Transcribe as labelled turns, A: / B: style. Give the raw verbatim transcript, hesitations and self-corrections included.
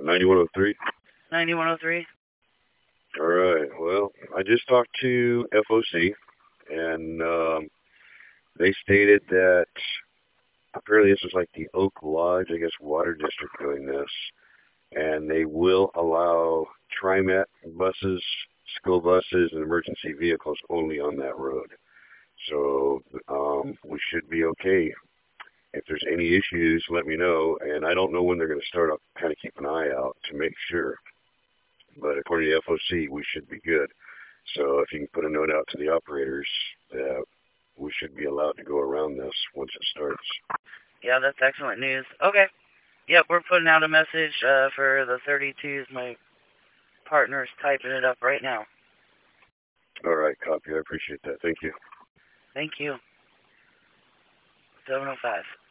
A: ninety-one oh three?
B: ninety-one oh three.
A: All right. Well, I just talked to F O C, and um, they stated that apparently this is like the Oak Lodge, I guess, water district doing this, and they will allow TriMet buses, school buses, and emergency vehicles only on that road. So um, we should be okay. If there's any issues, let me know. And I don't know when they're going to start. I'll kind of keep an eye out to make sure. But according to F O C, we should be good. So if you can put a note out to the operators that we should be allowed to go around this once it starts.
B: Yeah, that's excellent news. Okay. Yep, we're putting out a message uh, for the thirty-twos. My partner's typing it up right now.
A: All right, copy. I appreciate that. Thank you.
B: Thank you. seven oh five.